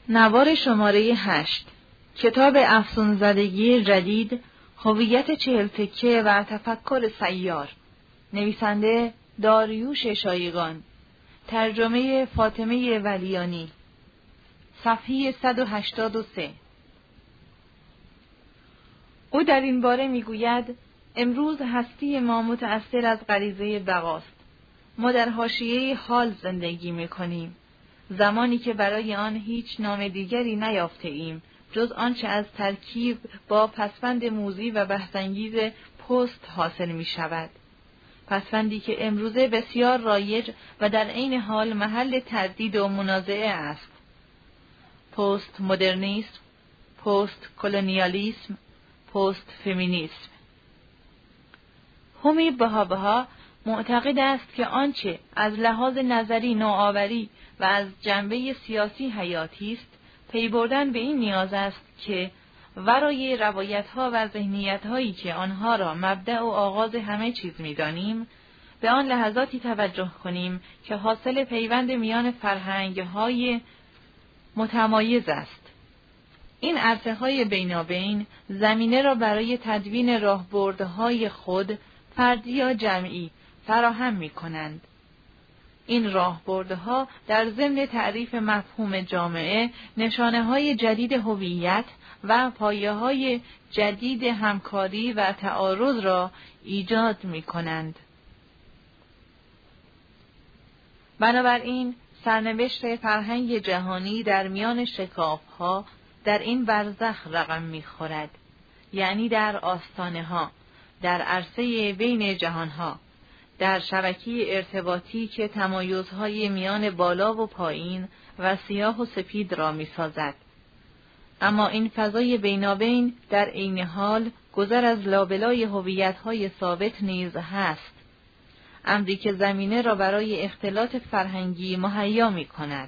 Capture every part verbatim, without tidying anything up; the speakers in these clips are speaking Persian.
نوار شماره هشت، کتاب افسونزدگی جدید، هویت چهل تکه و تفکر سیار. نویسنده داریوش شایگان. ترجمه فاطمه ولیانی. صفحه صد و هشتاد و سه. او در این باره میگوید امروز هستی ما متأثر از غریزه بقاست. ما در حاشیه حال زندگی میکنیم، زمانی که برای آن هیچ نام دیگری نیافته ایم جز آنچه از ترکیب با پسوند موذی و بحث‌انگیز پست حاصل می شود. پسوندی که امروزه بسیار رایج و در عین حال محل تردید و منازعه است. پست مدرنیسم، پست کلونیالیسم، پست فمینیسم. هومی بهابها معتقد است که آنچه از لحاظ نظری نوآوری و از جنبه سیاسی حیاتی است، پی بردن به این نیاز است که ورای روایت‌ها و ذهنیت‌هایی که آنها را مبدأ و آغاز همه چیز می‌دانیم، به آن لحظاتی توجه کنیم که حاصل پیوند میان فرهنگ‌های متمایز است. این عرصه‌های بینابین زمینه را برای تدوین راهبردهای خود، فردی یا جمعی، فراهم می‌کنند. این راهبردها در ضمن تعریف مفهوم جامعه، نشانه‌های جدید هویت و پایه‌های جدید همکاری و تعارض را ایجاد می‌کنند. بنابراین سرنوشت فرهنگ جهانی در میان شکاف‌ها در این برزخ رقم می‌خورد، یعنی در آستانه‌ها، در عرصه بین جهان‌ها، در شبکه ارتباطی که تمایزهای میان بالا و پایین و سیاه و سپید را می‌سازد. اما این فضای بینابین در عین حال گذر از لابلای هویت‌های ثابت نیز هست، امری که زمینه را برای اختلاط فرهنگی مهیا می‌کند.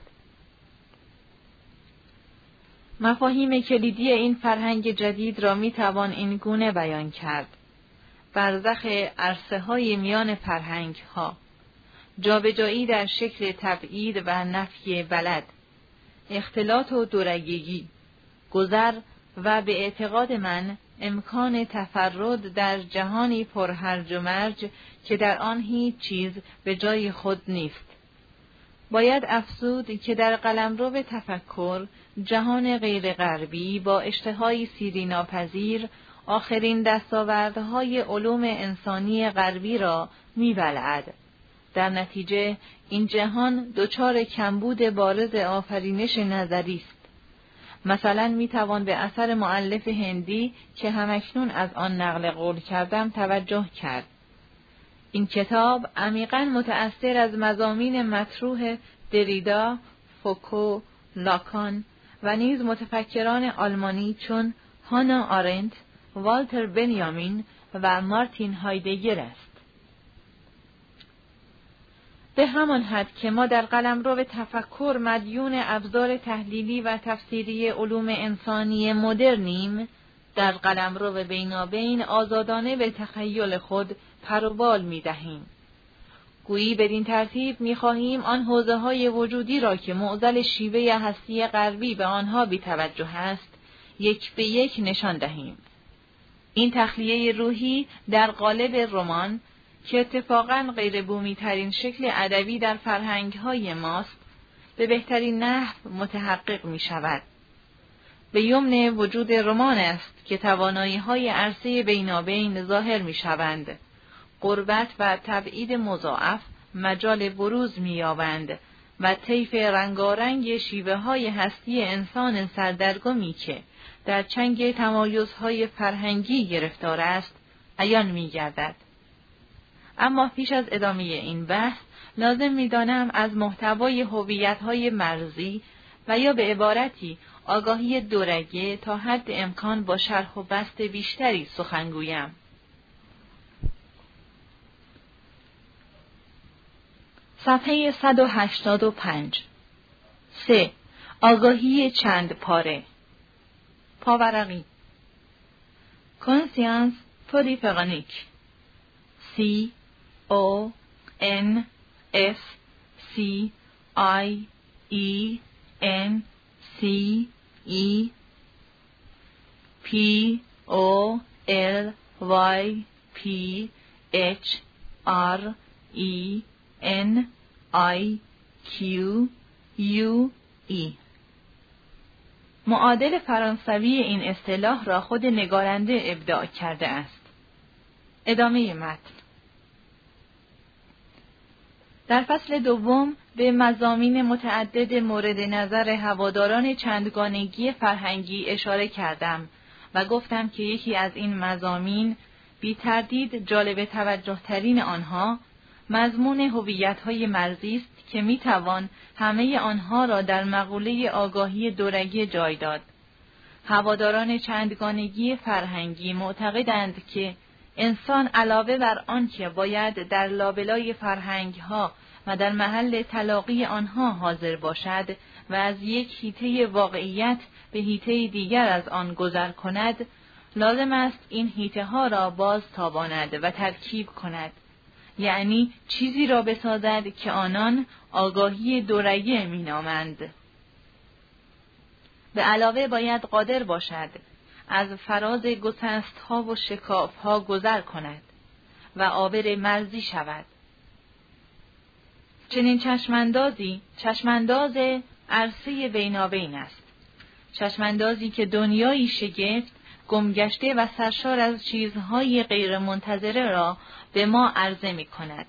مفاهیم کلیدی این فرهنگ جدید را می‌توان این گونه بیان کرد: برزخ عرصه‌های میان فرهنگ‌ها، جابجایی در شکل تبعید و نفی بلد، اختلاط و دورگیگی، گذر و به اعتقاد من امکان تفرد در جهانی پر هرج و مرج که در آن هیچ چیز به جای خود نیست. باید افزود که در قلمرو تفکر جهان غیر غربی با اشتهای سیری ناپذیر آخرین دستاوردهای علوم انسانی غربی را می‌بلعد. در نتیجه این جهان دچار کمبود بارز آفرینش نظری است. مثلا میتوان به اثر مؤلف هندی که همکنون از آن نقل قول کردم توجه کرد. این کتاب عمیقاً متأثر از مضامین مطروح دریدا، فوکو، لاکان و نیز متفکران آلمانی چون هانا آرنت، والتر بنیامین و مارتین هایدگر است. به همان حد که ما در قلمرو تفکر مدیون ابزار تحلیلی و تفسیری علوم انسانی مدرنیم، در قلمرو بینابین آزادانه به تخیل خود پروبال می‌دهیم. گویی بدین ترتیب می‌خواهیم آن حوزه‌های وجودی را که معضل شیوه هستی غربی به آنها بی‌توجه است، یک به یک نشان دهیم. این تخلیه روحی در قالب رمان که اتفاقاً غیر بومی ترین شکل ادبی در فرهنگ‌های ماست، به بهترین نحو متحقق می شود. به یمن وجود رمان است که توانایی‌های عرصه بینابین ظاهر می شوند. قربت و تبعید مضاعف مجال بروز می یابند و طیف رنگارنگ شیوه‌های هستی انسان سردرگمی که در چنگ تمایزهای فرهنگی گرفتار است، عیان می گردد. اما پیش از ادامه این بحث لازم می‌دانم از محتوای هویت‌های مرزی و یا به عبارتی آگاهی دورگه تا حد امکان با شرح و بسط بیشتری سخن گویم. صفحه صد و هشتاد و پنج. سه. آگاهی چند پاره. پاورقی. کنسیانس پولیفغانیک. سی O N S C I E N C C E P O L Y P H R E N I Q U E. معادل فرانسوی این اصطلاح را خود نگارنده ابداع کرده است. ادامه متن. در فصل دوم به مضامین متعدد مورد نظر هواداران چندگانگی فرهنگی اشاره کردم و گفتم که یکی از این مضامین بی تردید جالب توجه ترین آنها مضمون هویت‌های مرزی است که می توان همه آنها را در مقوله آگاهی دورگی جای داد. هواداران چندگانگی فرهنگی معتقدند که انسان علاوه بر آنکه باید در لابلای فرهنگ‌ها و در محل تلاقی آنها حاضر باشد و از یک حیطه واقعیت به حیطه دیگر از آن گذر کند، لازم است این حیطه‌ها را باز تاباند و ترکیب کند، یعنی چیزی را بسازد که آنان آگاهی دورگه می‌نامند. به علاوه باید قادر باشد از فراز گسست‌ها و شکاف‌ها گذر کند و عابر مرزی شود. چنین چشماندازی چشمانداز عرصه بینابین است، چشماندازی که دنیایی شگفت، گمگشته و سرشار از چیزهای غیرمنتظره را به ما عرضه می کند.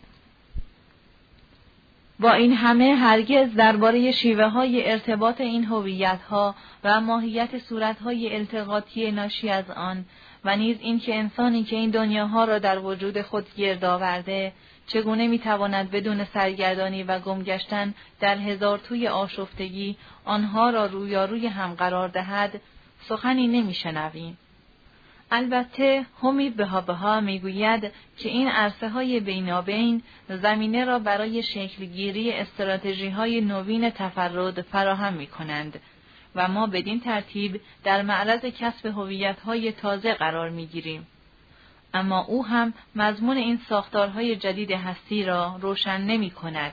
با این همه هرگز درباره شیوه‌های ارتباط این هویت‌ها و ماهیت صورت‌های التقاطی ناشی از آن و نیز اینکه انسانی که این دنیاها را در وجود خود گرد آورده چگونه می‌تواند بدون سرگردانی و گمگشتن در هزار توی آشفتگی آنها را رویاروی هم قرار دهد سخنی نمی‌شنویم. البته همی بها بها میگوید که این عرصه های بینابین زمینه را برای شکلگیری استراتژی های نوین تفرد فراهم می کنند و ما بدین ترتیب در معرض کسب هویت های تازه قرار می گیریم. اما او هم مضمون این ساختارهای جدید هستی را روشن نمی کند.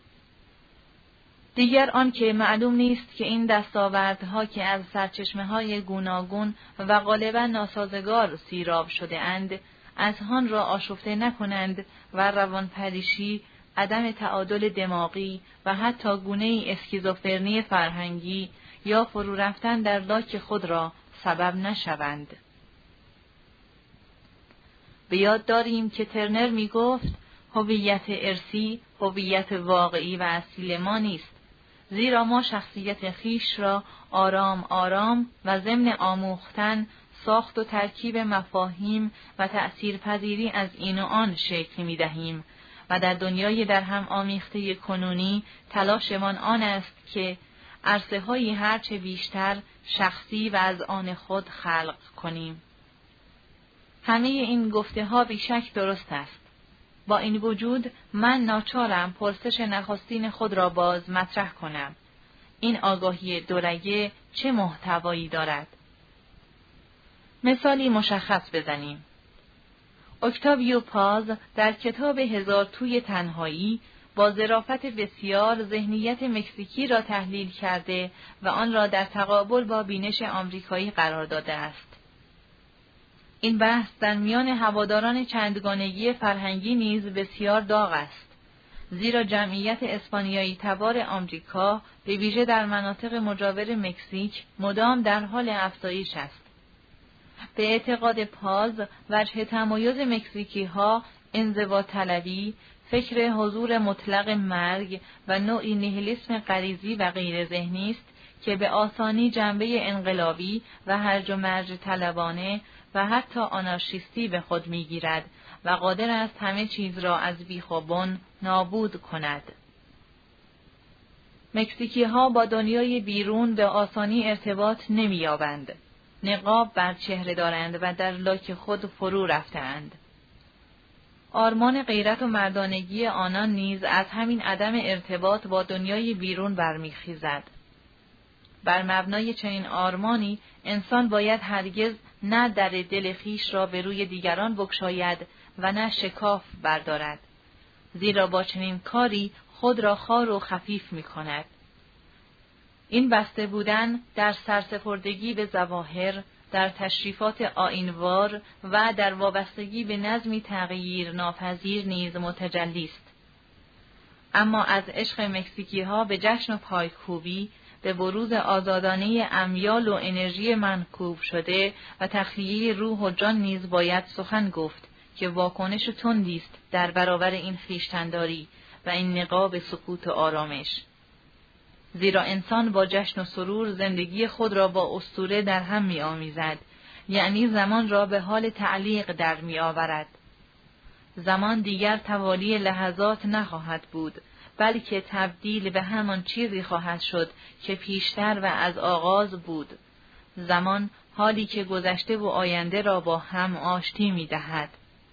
دیگر آن که معلوم نیست که این دستاوردها که از سرچشمه‌های گوناگون و غالباً ناسازگار سیراب شده اند، اذهان را آشفته نکنند و روانپریشی، عدم تعادل دماغی و حتی گونه‌ای اسکیزوفرنی فرهنگی یا فرو رفتن در لاک خود را سبب نشوند. به یاد داریم که ترنر می گفت هویت ارثی هویت واقعی و اصیل ما نیست، زیرا ما شخصیت خیش را آرام آرام و ضمن آموختن، ساخت و ترکیب مفاهیم و تأثیرپذیری از این و آن شکل می دهیم و در دنیای در هم آمیخته کنونی تلاشمان آن است که عرصه های هرچه بیشتر شخصی و از آن خود خلق کنیم. همه این گفته ها بیشک درست است. با این وجود من ناچارم پرسش نخستین خود را باز مطرح کنم. این آگاهی دورگه چه محتوایی دارد؟ مثالی مشخص بزنیم. اکتاویو پاز در کتاب هزار توی تنهایی با ظرافت بسیار ذهنیت مکزیکی را تحلیل کرده و آن را در تقابل با بینش آمریکایی قرار داده است. این بحث در میان هواداران چندگانگی فرهنگی نیز بسیار داغ است، زیرا جمعیت اسپانیایی تبار آمریکا به ویژه در مناطق مجاور مکزیک مدام در حال افزایش است. به اعتقاد پاز، وجه تمایز مکزیکی ها انزوا طلبی، فکر حضور مطلق مرگ و نوعی نیهیلیسم غریزی و غیر ذهنی است که به آسانی جنبه انقلابی و هرج و مرج طلبانه و حتی آنارشیستی به خود میگیرد و قادر است همه چیز را از بیخ و بن نابود کند. مکزیکی ها با دنیای بیرون به آسانی ارتباط نمی‌یابند. نقاب بر چهره دارند و در لاک خود فرو رفتند. آرمان غیرت و مردانگی آنان نیز از همین عدم ارتباط با دنیای بیرون برمیخیزد. بر مبنای چنین آرمانی انسان باید هرگز نه در دل خویش را به روی دیگران بگشاید و نه شکاف بردارد، زیرا با چنین کاری خود را خوار و خفیف می کند. این بسته بودن در سرسپردگی به ظواهر، در تشریفات آیینوار و در وابستگی به نظمی تغییر ناپذیر نیز متجلی است. اما از عشق مکزیکی ها به جشن و پایکوبی، به بروز آزادانه امیال و انرژی منکوب شده و تخلیه روح و جان نیز باید سخن گفت که واکنش تندی است در برابر این خویشتن‌داری و این نقاب سکوت و آرامش. زیرا انسان با جشن و سرور زندگی خود را با اسطوره در هم می آمیزد، یعنی زمان را به حال تعلیق در می آورد. زمان دیگر توالی لحظات نخواهد بود، بلکه تبدیل به همان چیزی خواهد شد که پیشتر و از آغاز بود. زمان حالی که گذشته و آینده را با هم آشتی می دهد.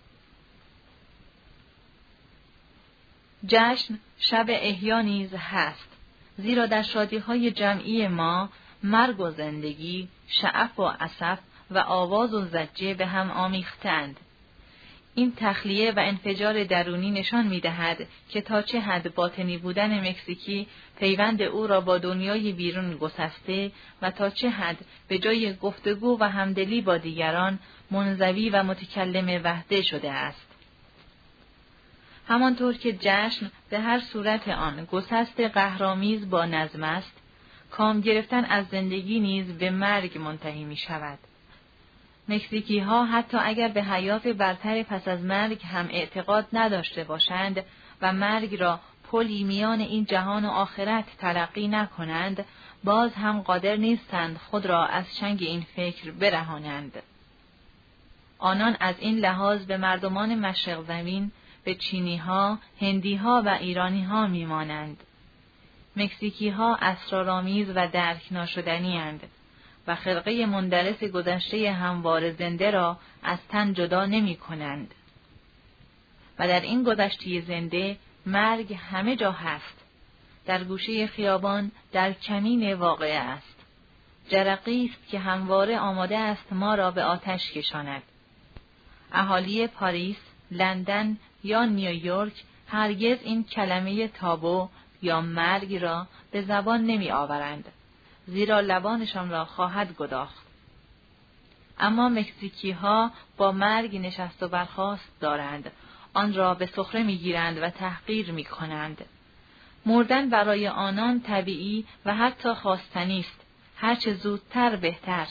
جشن شب احیا نیز هست، زیرا در شادی‌های جمعی ما مرگ و زندگی، شعف و اسف و آواز و زجه به هم آمیختند. این تخلیه و انفجار درونی نشان می‌دهد که تا چه حد باطنی بودن مکزیکی پیوند او را با دنیای بیرون گسسته و تا چه حد به جای گفتگو و همدلی با دیگران منزوی و متکلم وحده شده است. همانطور که جشن به هر صورت آن گسست قهرآمیز با نظم است، کام گرفتن از زندگی نیز به مرگ منتهی می شود. مکزیکی ها حتی اگر به حیات برتر پس از مرگ هم اعتقاد نداشته باشند و مرگ را پلی میان این جهان و آخرت تلقی نکنند، باز هم قادر نیستند خود را از چنگ این فکر برهانند. آنان از این لحاظ به مردمان مشرق زمین، به چینی ها، هندی ها و ایرانی ها می مانند. مکزیکی ها اسرارآمیز و درک ناشدنی اند و خرقه مندرس گذشته هموار زنده را از تن جدا نمی کنند. و در این گذشته زنده مرگ همه جا هست. در گوشه خیابان، در کمین واقعه است. جرقی است که همواره آماده است ما را به آتش کشاند. اهالی پاریس، لندن یا نیویورک هرگز این کلمه تابو یا مرگ را به زبان نمی آورند، زیرا لبانشان را خواهد گداخت. اما مکزیکی ها با مرگ نشست و برخاست دارند، آن را به سخره می گیرند و تحقیر می کنند. مردن برای آنان طبیعی و حتی خواستنی است، هرچه زودتر بهتر.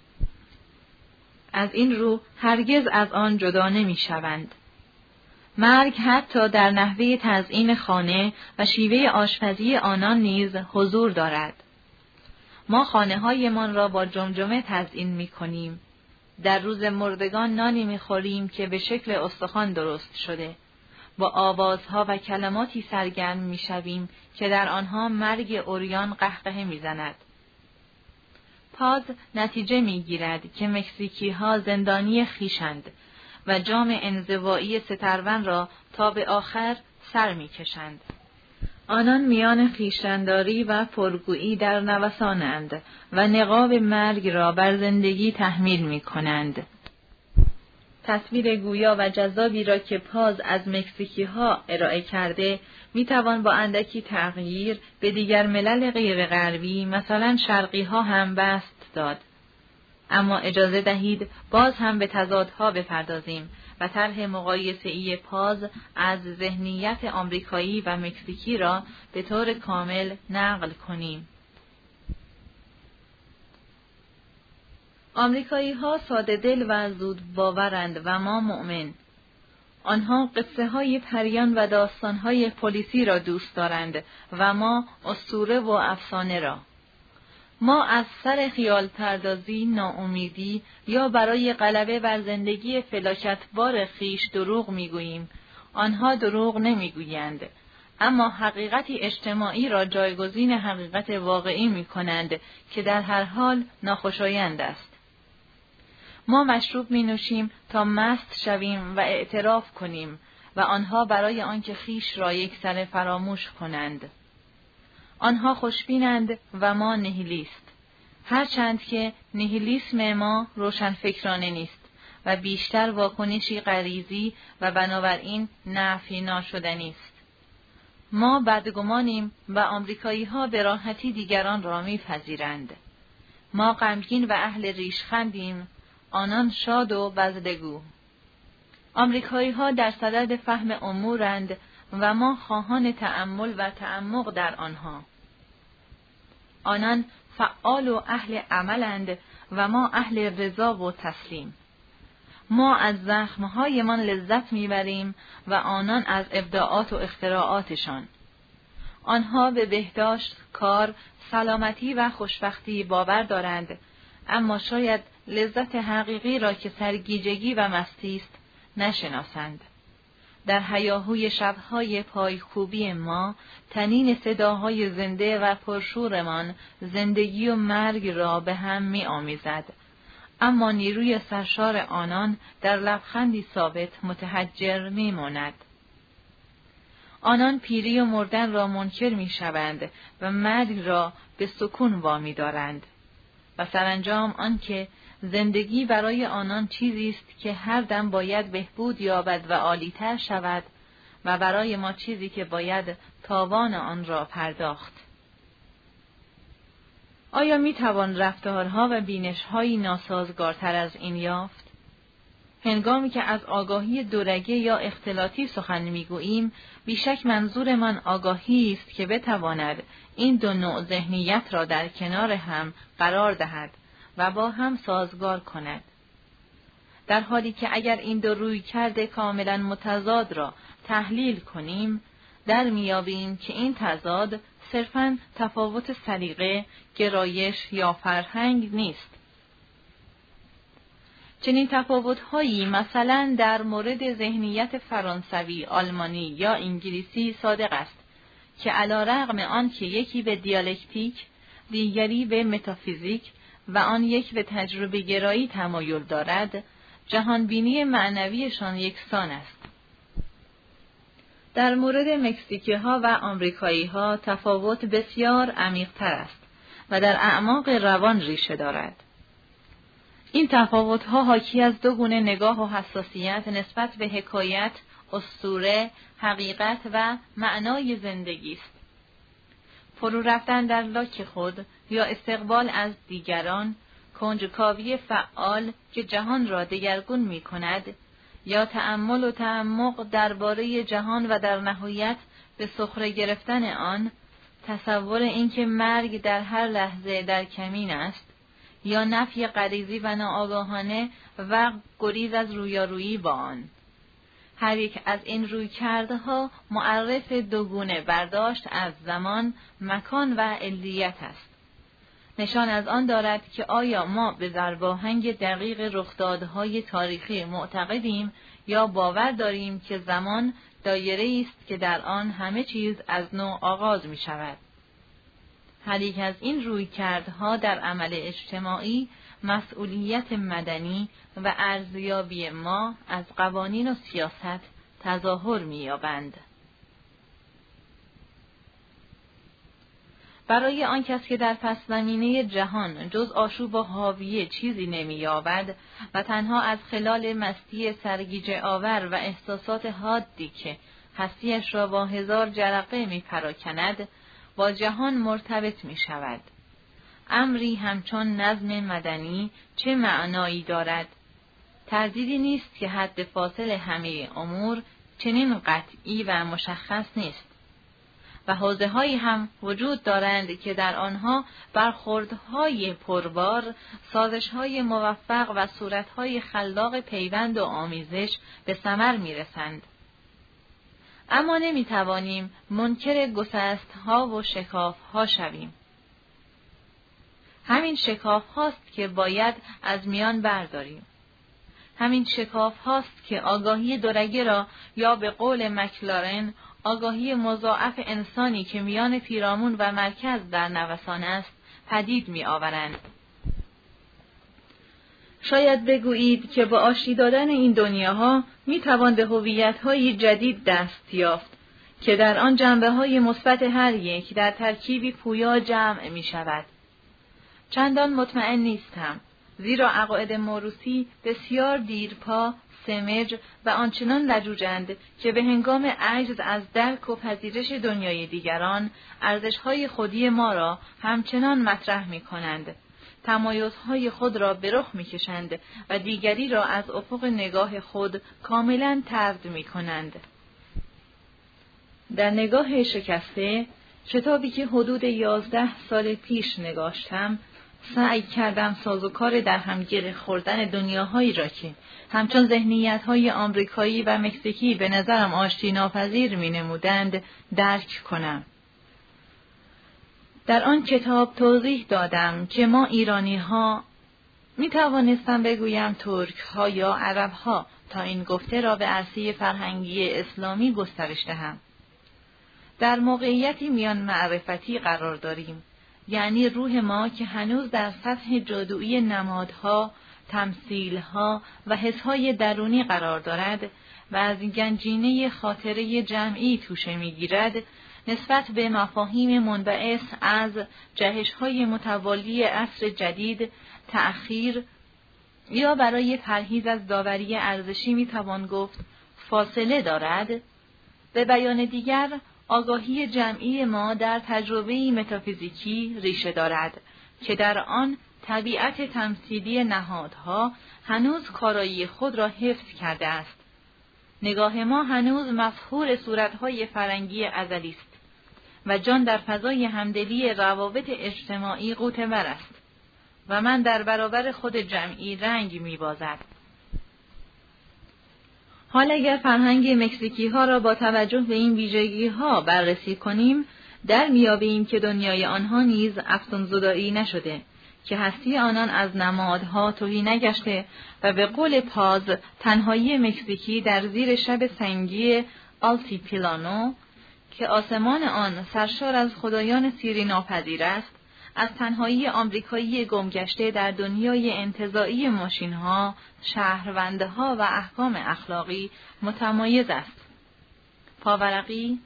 از این رو هرگز از آن جدا نمی شوند. مرگ حتی در نحوه تزیین خانه و شیوه آشپزی آنان نیز حضور دارد. ما خانه هایمان را با جمجمه تزیین می کنیم. در روز مردگان نانی می خوریم که به شکل استخوان درست شده. با آوازها و کلماتی سرگرم می شویم که در آنها مرگ عریان قهقه می زند. پاز نتیجه می گیرد که مکزیکی ها زندانی خویشند و جام انزوایی سترون را تا به آخر سر می کشند. آنان میان خویشتنداری و پرگویی در نوسانند و نقاب مرگ را بر زندگی تحمیل می کنند. تصویر گویا و جذابی را که پاز از مکزیکی ها ارائه کرده می توان با اندکی تغییر به دیگر ملل غیر غربی، مثلا شرقی ها هم بست داد. اما اجازه دهید باز هم به تضادها بپردازیم و طرح مقایسه‌ای پاز از ذهنیت آمریکایی و مکزیکی را به طور کامل نقل کنیم. آمریکایی ها ساده دل و زود باورند و ما مؤمن. آنها قصه های پریان و داستان های پلیسی را دوست دارند و ما اسطوره و افسانه را. ما از سر خیال پردازی، ناامیدی یا برای غلبه بر زندگی فلاکتبار خیش دروغ میگوییم. آنها دروغ نمیگویند، اما حقیقتی اجتماعی را جایگزین حقیقت واقعی میکنند که در هر حال ناخوشایند است. ما مشروب می نوشیم تا مست شویم و اعتراف کنیم و آنها برای آنکه خیش را یک سر فراموش کنند. آنها خوشبینند و ما نهیلیست، هرچند که نهیلیسم ما روشنفکرانه نیست و بیشتر واکنشی غریزی و بنابراین نفی ناشدنی است. ما بدگمانیم و آمریکایی ها به راحتی دیگران را میپذیرند. ما غمگین و اهل ریشخندیم، آنان شاد و بزدگو. آمریکایی ها در صدد فهم امورند و ما خواهان تأمل و تعمق در آنها. آنان فعال و اهل عملند و ما اهل رضا و تسلیم. ما از زخمهایمان لذت میبریم و آنان از ابداعات و اختراعاتشان. آنها به بهداشت، کار، سلامتی و خوشبختی باور دارند، اما شاید لذت حقیقی را که سرگیجگی و مستی است نشناسند. در هیاهوی شبهای پایکوبی ما، طنین صداهای زنده و پرشورمان زندگی و مرگ را به هم می آمیزد، اما نیروی سرشار آنان در لبخندی ثابت متحجر می ماند. آنان پیری و مردن را منکر می شوند و مرگ را به سکون وامی دارند و سرانجام آنکه زندگی برای آنان چیزی است که هر دم باید بهبود یابد و عالی‌تر شود و برای ما چیزی که باید تاوان آن را پرداخت. آیا می توان رفتارها و بینش‌هایی ناسازگارتر از این یافت؟ هنگامی که از آگاهی دورگه یا اختلاطی سخن می‌گوییم، بیشک منظورمان آگاهی است که بتواند این دو نوع ذهنیت را در کنار هم قرار دهد و با هم سازگار کند. در حالی که اگر این دو رویکرد کاملا متضاد را تحلیل کنیم، در میابیم که این تضاد صرفاً تفاوت سلیقه، گرایش یا فرهنگ نیست. چنین تفاوت‌هایی مثلا در مورد ذهنیت فرانسوی، آلمانی یا انگلیسی صادق است که علی رغم آن که یکی به دیالکتیک، دیگری به متافیزیک و آن یک به تجربه گرایی تمایل دارد، جهانبینی معنویشان یکسان است. در مورد مکزیکی ها و آمریکایی ها تفاوت بسیار عمیق تر است و در اعماق روان ریشه دارد. این تفاوت ها حاکی از دو گونه نگاه و حساسیت نسبت به حکایت، اسطوره، حقیقت و معنای زندگی است. فرو رفتن در لاک خود یا استقبال از دیگران، کنجکاوی فعال که جهان را دگرگون می کند، یا تأمل و تعمق درباره جهان و در نهایت به سخره گرفتن آن، تصور اینکه مرگ در هر لحظه در کمین است، یا نفی غریزی و ناآگاهانه و گریز از رویارویی با آن. هر یک از این رویکردها معرف دوگونه برداشت از زمان، مکان و علیت است. نشان از آن دارد که آیا ما به ضرباهنگ دقیق رخدادهای تاریخی معتقدیم یا باور داریم که زمان دایره‌ای است که در آن همه چیز از نو آغاز می شود. هر یک از این رویکردها در عمل اجتماعی مسئولیت مدنی و ارزیابی ما از قوانین و سیاست تظاهر می‌یابند. برای آن کس که در پس زمینه جهان جز آشوب و حاویه چیزی نمی‌یابد و تنها از خلال مستی سرگیجه آور و احساسات حادی که هستیش را با هزار جرقه می‌پراکند، با جهان مرتبط می‌شود. امری همچون نظم مدنی چه معنایی دارد؟ تردیدی نیست که حد فاصل همه امور چنین قطعی و مشخص نیست و حوزه‌هایی هم وجود دارند که در آنها برخوردهای پربار، سازش‌های موفق و صورت‌های خلاق پیوند و آمیزش به ثمر می‌رسند. اما نمی‌توانیم منکر گسست‌ها و شکاف‌ها شویم. همین شکاف هاست که باید از میان برداریم. همین شکاف هاست که آگاهی دورگه را یا به قول مکلارن آگاهی مضاعف انسانی که میان پیرامون و مرکز در نوسان است پدید می آورند. شاید بگویید که با آشتی دادن این دنیاها می توان به هویت‌های جدید دست یافت که در آن جنبه‌های مثبت هر یک در ترکیبی پویا جمع می شود. چندان مطمئن نیستم، زیرا عقاید موروثی بسیار دیرپا، سمج و آنچنان لجوجند که به هنگام عجز از درک و پذیرش دنیای دیگران، ارزش‌های خودی ما را همچنان مطرح می‌کنند. تمایزهای خود را به رخ می‌کشند و دیگری را از افق نگاه خود کاملاً طرد می‌کنند. در نگاه شکسته، کتابی که حدود یازده سال پیش نگاشتم، سعی کردم سازوکار در هم گره خوردن دنیاهایی را که همچون ذهنیت‌های آمریکایی و مکزیکی به نظرم آشتی ناپذیر می‌نمودند درک کنم. در آن کتاب توضیح دادم که ما ایرانی‌ها می‌توانستم بگویم ترک‌ها یا عرب‌ها تا این گفته را به عرصه فرهنگی اسلامی گسترش دهم. در موقعیتی میان معرفتی قرار داریم، یعنی روح ما که هنوز در سطح جادویی نمادها، تمثیلها و حسهای درونی قرار دارد و از گنجینه خاطره جمعی توشه میگیرد، نسبت به مفاهیم منبعث از جهش‌های متوالی عصر جدید تأخیر یا برای پرهیز از داوری ارزشی میتوان گفت فاصله دارد. به بیان دیگر، آگاهی جمعی ما در تجربه‌ای متافیزیکی ریشه دارد که در آن طبیعت تمثیلی نهادها هنوز کارایی خود را حفظ کرده است. نگاه ما هنوز مسحور صورت‌های فرنگی ازلی است و جان در فضای همدلی روابط اجتماعی غوطه‌ور است و من در برابر خود جمعی رنگ می‌بازد. حال اگر فرهنگ مکزیکی ها را با توجه به این ویژگی ها بررسی کنیم، در میابیم که دنیای آنها نیز افسون‌زدایی نشده، که هستی آنان از نمادها تهی نگشته و به قول پاز تنهایی مکزیکی در زیر شب سنگی آلتیپلانو که آسمان آن سرشار از خدایان سیری ناپذیر است، از تنهایی آمریکایی گمگشته در دنیای انتزاعی ماشین‌ها، شهروندها و احکام اخلاقی متمایز است. پاورقی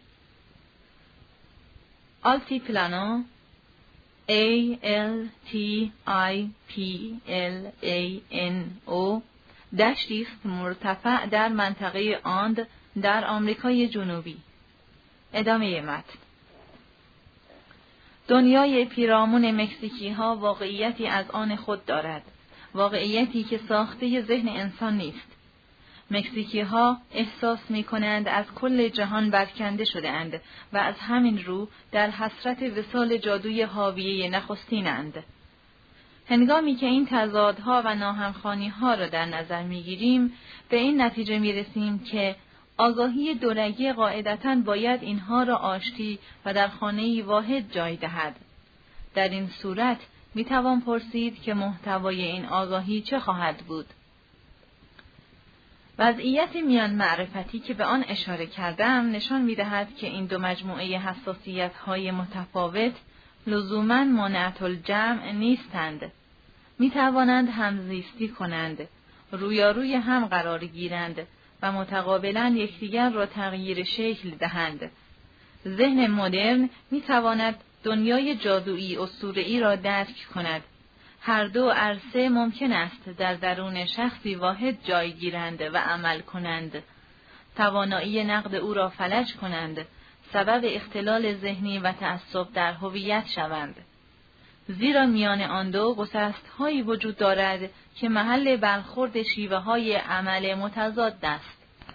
آلتیپلانو A L T I P L A N O دشتی است مرتفع در منطقه آند در آمریکای جنوبی. ادامه متن. دنیای پیرامون مکزیکی ها واقعیتی از آن خود دارد، واقعیتی که ساخته ذهن انسان نیست. مکزیکی ها احساس می کنند از کل جهان برکنده شده اند و از همین رو در حسرت وصال جادوی حاویه نخستینند. هنگامی که این تضادها و ناهمخوانی‌ها را در نظر می‌گیریم، به این نتیجه می‌رسیم که آگاهی دورگی قاعدتاً باید اینها را آشتی و در خانه‌ای واحد جای دهد. در این صورت می‌توان پرسید که محتوای این آگاهی چه خواهد بود؟ وضعیت میان معرفتی که به آن اشاره کردم نشان می‌دهد که این دو مجموعه حساسیت‌های متفاوت لزوماً مانعة الجمع نیستند. می‌توانند همزیستی کنند، رویاروی هم قرار گیرند و متقابلاً یکدیگر را تغییر شکل دهند. ذهن مدرن می‌تواند دنیای جادویی اسطوره‌ای را درک کند. هر دو عرصه ممکن است در درون شخصی واحد جای گیرند و عمل کنند. توانایی نقد او را فلج کنند، سبب اختلال ذهنی و تعصب در هویت شوند. زیرا میان آن دو گسست‌هایی وجود دارد که محل برخورد شیوه‌های عمل متضاد است.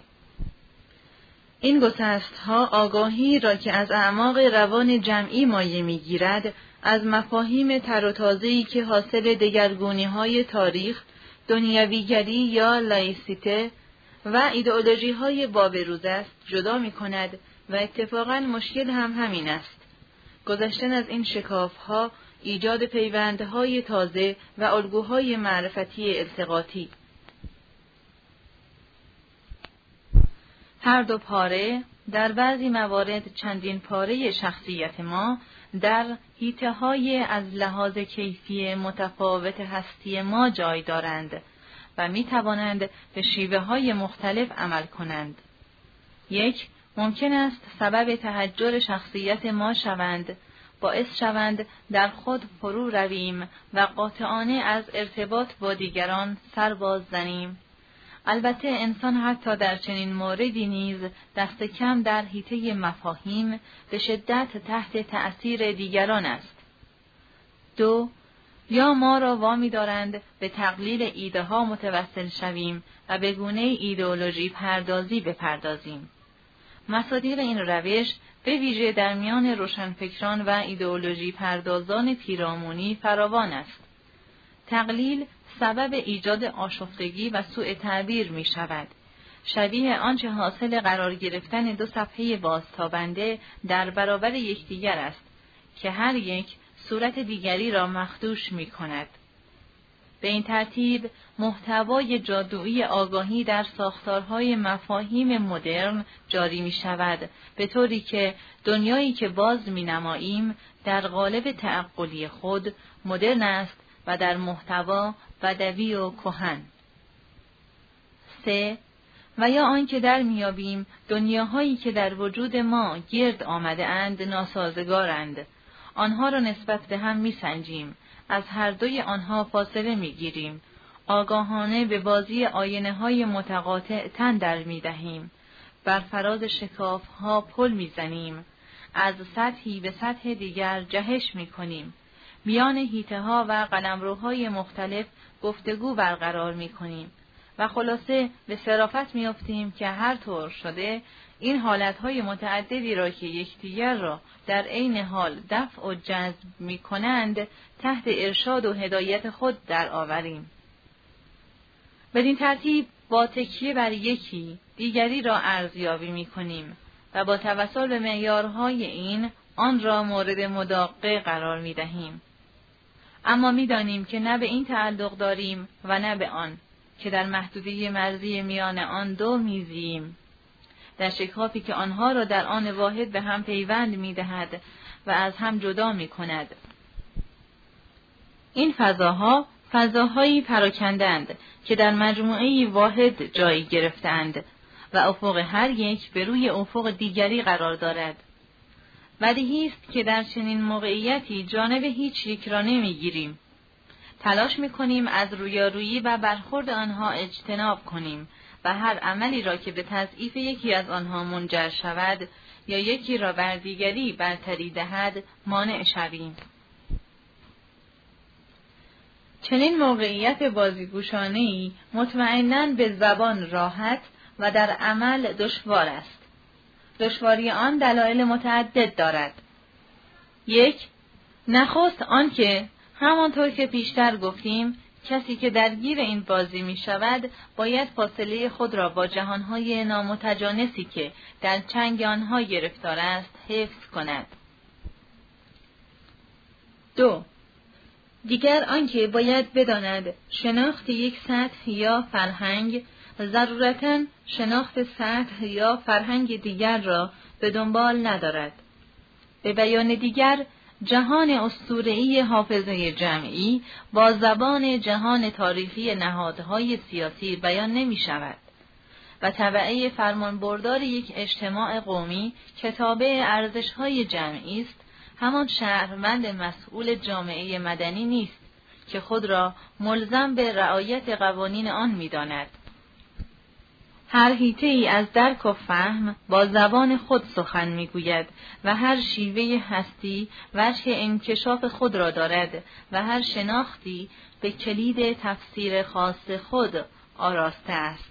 این گسست‌ها آگاهی را که از اعماق روان جمعی مایه می‌گیرد، از مفاهیم تر و تازه‌ای که حاصل دگرگونی‌های تاریخ، دنیویگری یا لایسیته و ایدئولوژی‌های بابروز است جدا می‌کند و اتفاقاً مشکل هم همین است. گذشتن از این شکاف‌ها، ایجاد پیوندهای تازه و الگوهای معرفتی التقاطی. هر دو پاره، در بعضی موارد چندین پاره شخصیت ما، در حیطه‌های از لحاظ کیفی متفاوت هستی ما جای دارند و می‌توانند به شیوه‌های مختلف عمل کنند. یک، ممکن است سبب تحجر شخصیت ما شوند، باعث شوند در خود فرو رویم و قاطعانه از ارتباط با دیگران سر باز زنیم. البته انسان حتی در چنین موردی نیز دست کم در حیطه مفاهیم به شدت تحت تأثیر دیگران است. دو، یا ما را وامی دارند به تقلیل ایده ها متوسل شویم و به گونه ایدئولوژی پردازی بپردازیم. مصادیق این روش به ویژه در میان روشنفکران و ایدئولوژی پردازان پیرامونی فراوان است. تقلیل سبب ایجاد آشفتگی و سوء تعبیر می شود. شبیه آنچه حاصل قرار گرفتن دو صفحه بازتابنده در برابر یکدیگر است که هر یک صورت دیگری را مخدوش می کند. به این ترتیب محتوای جادویی آگاهی در ساختارهای مفاهیم مدرن جاری می شود، به طوری که دنیایی که باز می نماییم در قالب تعقلی خود مدرن است و در محتوا بدوی و کهن. سه، و یا آنکه در میابیم دنیاهایی که در وجود ما گرد آمده اند ناسازگارند. آنها را نسبت به هم میسنجیم، از هر دوی آنها فاصله میگیریم، آگاهانه به بازی آینه های متقاطع تن در میدهیم، بر فراز شکاف ها پل میزنیم، از سطحی به سطح دیگر جهش میکنیم، میان حیطه ها و قلمروهای مختلف گفتگو برقرار میکنیم و خلاصه به صرافت میافتیم که هر طور شده این حالتهای متعددی را که یکدیگر را در عین حال دفع و جذب میکنند تحت ارشاد و هدایت خود در آوریم. بدین ترتیب با تکیه بر یکی دیگری را ارزیابی میکنیم و با توسل به معیارهای این آن را مورد مداقه قرار میدهیم. اما میدانیم که نه به این تعلق داریم و نه به آن، که در محدوده مرزی میان آن دو میزیم، در شکافی که آنها را در آن واحد به هم پیوند میدهد و از هم جدا میکند. این فضاها فضاهایی پراکندند که در مجموعه‌ای واحد جای گرفتند و افق هر یک به روی افق دیگری قرار دارد. بدیهی است که در چنین موقعیتی جانب هیچ یک را نمیگیریم. تلاش میکنیم از رویارویی و برخورد آنها اجتناب کنیم و هر عملی را که به تضعیف یکی از آنها منجر شود یا یکی را بر دیگری برتری دهد مانع شویم. چنین موقعیت بازیگوشانه‌ای مطمئناً به زبان راحت و در عمل دشوار است. دشواری آن دلایل متعدد دارد. یک، نخست آن که همانطور که پیشتر گفتیم کسی که درگیر این بازی می شود باید فاصله خود را با جهانهای نامتجانسی که در چنگ آنها گرفتار است حفظ کند. دو، دیگر آنکه باید بداند شناخت یک سطح یا فرهنگ ضرورتاً شناخت سطح یا فرهنگ دیگر را به دنبال ندارد. به بیان دیگر، جهان اسطوره‌ای حافظه جمعی با زبان جهان تاریخی نهادهای سیاسی بیان نمی شود و تبعه فرمانبردار یک اجتماع قومی که تابع ارزش‌های جمعی است، همان شهروند مسئول جامعه مدنی نیست که خود را ملزم به رعایت قوانین آن می‌داند. هر حیطه‌ای از درک و فهم با زبان خود سخن میگوید و هر شیوه هستی وجه انکشاف خود را دارد و هر شناختی به کلید تفسیر خاص خود آراسته است.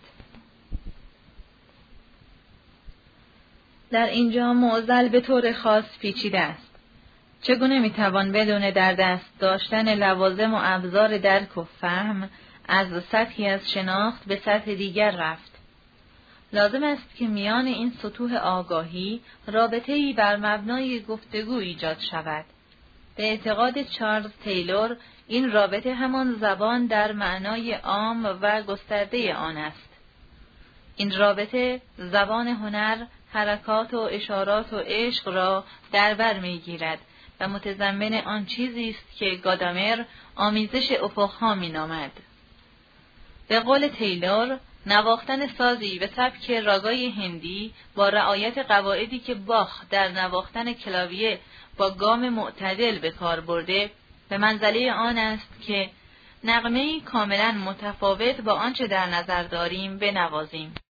در اینجا معضل به طور خاص پیچیده است. چگونه میتوان بدون در دست داشتن لوازم و ابزار درک و فهم از سطحی از شناخت به سطح دیگر رفت؟ لازم است که میان این سطوح آگاهی رابطه‌ای بر مبنای گفتگو ایجاد شود. به اعتقاد چارلز تیلور این رابطه همان زبان در معنای عام و گسترده آن است. این رابطه زبان هنر، حرکات و اشارات و عشق را در بر می‌گیرد و متضمن آن چیزی است که گادامر آمیزش افق‌ها می‌نامد. به قول تیلور، نواختن سازی به سبک راگای هندی با رعایت قواعدی که باخ در نواختن کلاویه با گام معتدل به کار برده، به منزله آن است که نغمه‌ای کاملا متفاوت با آنچه در نظر داریم بنوازیم.